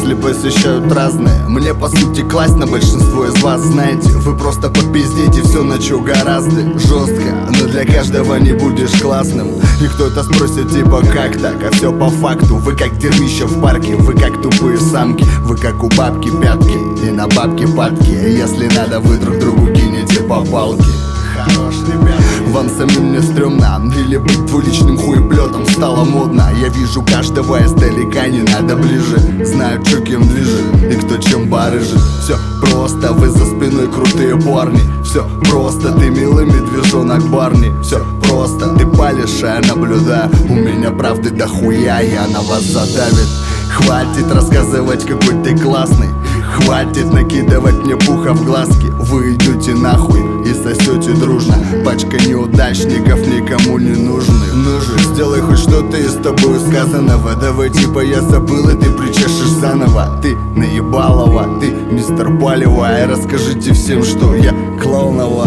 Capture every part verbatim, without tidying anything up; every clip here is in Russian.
мысли посещают разные. Мне по сути класть на большинство из вас. Знаете, вы просто попиздите все на чё гораздо. Жестко, но для каждого не будешь классным. И кто-то спросит типа как так, а все по факту. Вы как дерьмища в парке, вы как тупые самки. Вы как у бабки пятки и на бабки падки. Если надо, вы друг другу кинете по палке. Хорош, ребят. Вам самим не стрёмно или быть двуличным хуеплетом стало модно. Я вижу каждого издалека, не надо ближе. Знаю, чё кем движет и кто чем барыжит. Все просто, вы за спиной крутые парни. Все просто, ты милый медвежонок Барни. Все просто, ты палишь, а я наблюдаю. У меня правды дохуя, и она вас задавит. Хватит рассказывать, какой ты классный. Хватит накидывать мне пуха в глазки. Вы идете нахуй и сосете дружно. Пачка неудачников никому не нужны. Ну же, сделай хоть что-то из тобой сказанного. Давай типа я забыл, и ты причешешь заново. Ты наебалова, ты мистер Палева. И расскажите всем, что я клоунова.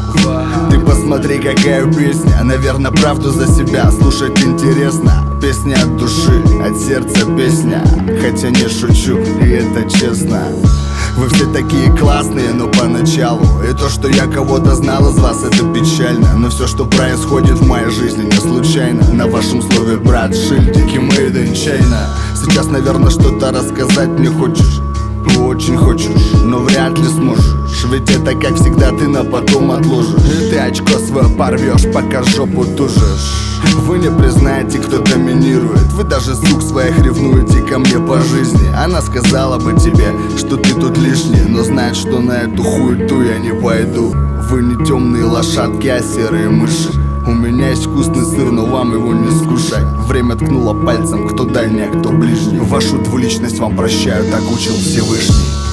Ты посмотри, какая песня. Наверное, правду за себя слушать интересно. Песня от души, от сердца песня. Хотя не шучу, и это честно. Вы все такие классные, но поначалу. И то, что я кого-то знал из вас, это печально. Но все, что происходит в моей жизни, не случайно. На вашем слове, брат, шильдики made in China. Сейчас, наверное, что-то рассказать мне хочешь. Очень хочешь, но вряд ли сможешь. Ведь это, как всегда, ты на потом отложишь. И ты очко свое порвешь, пока жопу тужишь. Вы не признаете, кто доминирует. Вы даже сук своих ревнуете ко мне по жизни. Она сказала бы тебе, что ты тут лишний, но знает, что на эту хуету я не пойду. Вы не темные лошадки, а серые мыши. У меня есть вкусный сыр, но вам его не скушать. Время ткнуло пальцем, кто дальний, а кто ближний. Вашу двуличность вам прощаю, так учил Всевышний.